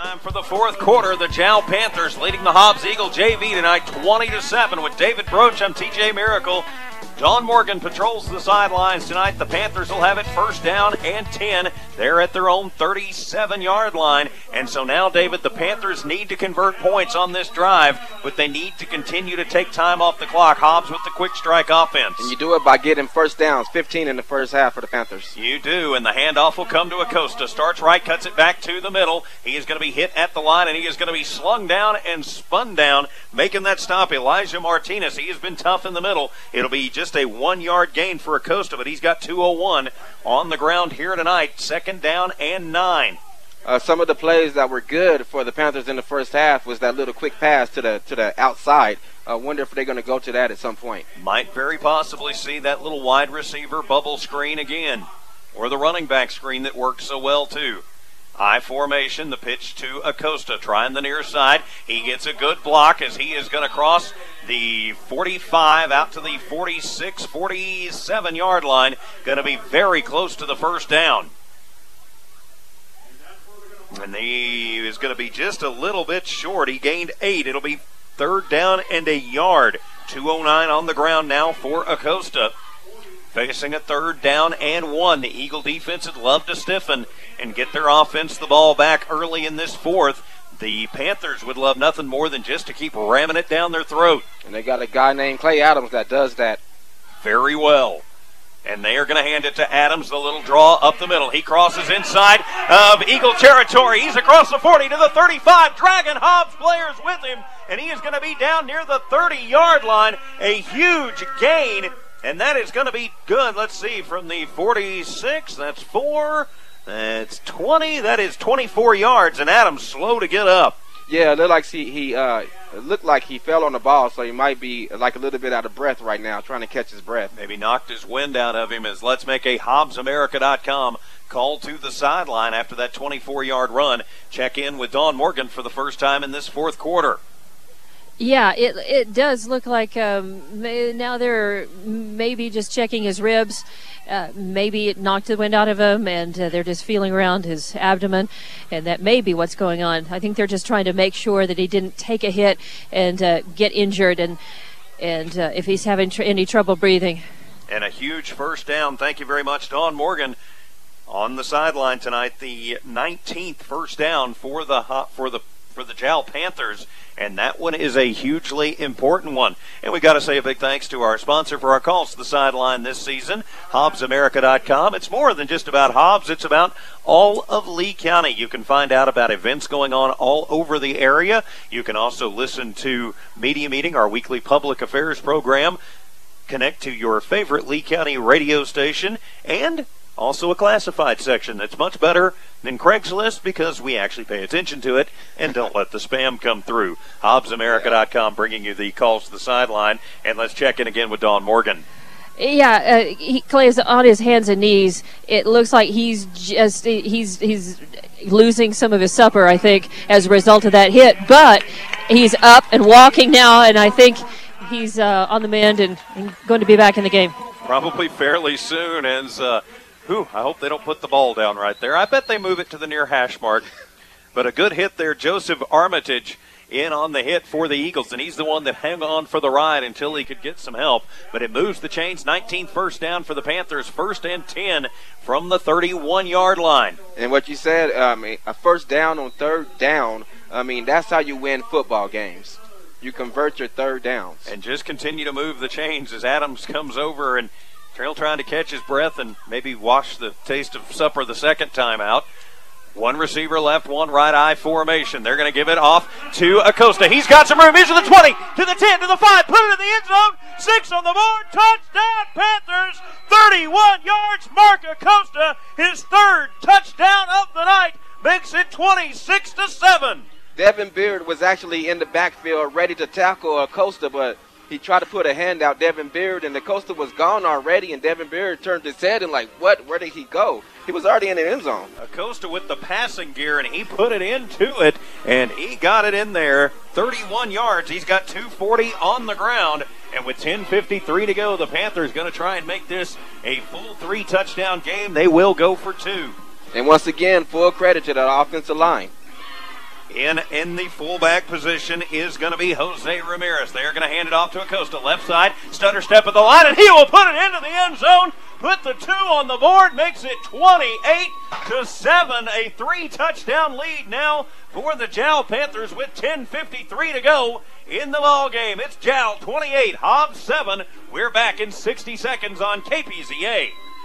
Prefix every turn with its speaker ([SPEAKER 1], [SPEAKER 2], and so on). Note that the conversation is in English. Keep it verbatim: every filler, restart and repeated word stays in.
[SPEAKER 1] Time for the fourth quarter. The Jow Panthers leading the Hobbs Eagle J V tonight twenty to seven with David Broach. I'm T J Miracle. Don Morgan patrols the sidelines tonight. The Panthers will have it first down and ten. They're at their own thirty-seven-yard line. And so now, David, the Panthers need to convert points on this drive, but they need to continue to take time off the clock. Hobbs with the quick strike offense.
[SPEAKER 2] And you do it by getting first downs, fifteen in the first half for the Panthers.
[SPEAKER 1] You do, and the handoff will come to Acosta. Starts right, cuts it back to the middle. He is going to be hit at the line, and he is going to be slung down and spun down, making that stop. Elijah Martinez, he has been tough in the middle. It'll be just a one-yard gain for Acosta, but he's got two oh one on the ground here tonight. Second down and nine.
[SPEAKER 2] Uh, some of the plays that were good for the Panthers in the first half was that little quick pass to the to the outside. I uh, wonder if they're going to go to that at some point.
[SPEAKER 1] Might very possibly see that little wide receiver bubble screen again, or the running back screen that worked so well too. I formation, the pitch to Acosta, trying the near side. He gets a good block as he is going to cross the forty-five out to the forty-six, forty-seven-yard line. Going to be very close to the first down. And he is going to be just a little bit short. He gained eight. It'll be third down and a yard. two oh nine on the ground now for Acosta. Facing a third down and one. The Eagle defense would love to stiffen and get their offense the ball back early in this fourth. The Panthers would love nothing more than just to keep ramming it down their throat.
[SPEAKER 2] And they got a guy named Clay Adams that does that
[SPEAKER 1] very well. And they are going to hand it to Adams, the little draw up the middle. He crosses inside of Eagle territory. He's across the forty to the thirty-five. Dragon Hobbs players with him, and he is going to be down near the thirty-yard line. A huge gain. And that is going to be good. Let's see, from the forty-six, that's four, that's twenty, that is twenty-four yards, and Adams slow to get up.
[SPEAKER 2] Yeah, it looked like he, he uh, it looked like he fell on the ball, so he might be like a little bit out of breath right now, trying to catch his breath.
[SPEAKER 1] Maybe knocked his wind out of him as Let's Make a Hobbs America dot com call to the sideline after that twenty-four-yard run. Check in with Don Morgan for the first time in this fourth quarter.
[SPEAKER 3] Yeah, it it does look like um, now they're maybe just checking his ribs. Uh, maybe it knocked the wind out of him, and uh, they're just feeling around his abdomen, and that may be what's going on. I think they're just trying to make sure that he didn't take a hit and uh, get injured, and and uh, if he's having tr- any trouble breathing.
[SPEAKER 1] And a huge first down. Thank you very much, Don Morgan, on the sideline tonight. The nineteenth first down for the for the for the Jow Panthers. And that one is a hugely important one. And we got to say a big thanks to our sponsor for our calls to the sideline this season, Hobbs America dot com. It's more than just about Hobbs. It's about all of Lee County. You can find out about events going on all over the area. You can also listen to Media Meeting, our weekly public affairs program. Connect to your favorite Lee County radio station, and also a classified section that's much better than Craigslist because we actually pay attention to it and don't let the spam come through. Hobbs America dot com bringing you the calls to the sideline. And let's check in again with Don Morgan.
[SPEAKER 3] Yeah, uh, he, Clay's on his hands and knees. It looks like he's just he's he's losing some of his supper, I think, as a result of that hit. But he's up and walking now, and I think he's uh, on the mend and, and going to be back in the game.
[SPEAKER 1] Probably fairly soon as uh, Whew, I hope they don't put the ball down right there. I bet they move it to the near hash mark. But a good hit there. Joseph Armitage in on the hit for the Eagles, and he's the one that hung on for the ride until he could get some help. But it moves the chains. nineteenth first down for the Panthers. First and ten from the thirty-one-yard line.
[SPEAKER 2] And what you said, um, a first down on third down, I mean, that's how you win football games. You convert your third downs.
[SPEAKER 1] And just continue to move the chains as Adams comes over and Trail trying to catch his breath and maybe wash the taste of supper the second time out. One receiver left, one right eye formation. They're going to give it off to Acosta. He's got some room. He's to the twenty, to the ten, to the five. Put it in the end zone. Six on the board. Touchdown, Panthers. thirty-one yards. Mark Acosta, his third touchdown of the night, makes it twenty-six to seven.
[SPEAKER 2] Devin Beard was actually in the backfield ready to tackle Acosta, but he tried to put a hand out, Devin Beard, and Acosta was gone already, and Devin Beard turned his head and like, what? Where did he go? He was already in the end zone.
[SPEAKER 1] Acosta with the passing gear, and he put it into it, and he got it in there. thirty-one yards. He's got two forty on the ground, and with ten fifty-three to go, the Panthers going to try and make this a full three-touchdown game. They will go for two.
[SPEAKER 2] And once again, full credit to that offensive line.
[SPEAKER 1] In in the fullback position is going to be Jose Ramirez. They're going to hand it off to Acosta. Left side, stutter step at the line, and he will put it into the end zone. Put the two on the board, makes it twenty-eight to seven. A three-touchdown lead now for the Jowl Panthers with ten fifty-three to go in the ball game. It's Jowl twenty-eight, Hobbs seven. We're back in sixty seconds on K P Z A.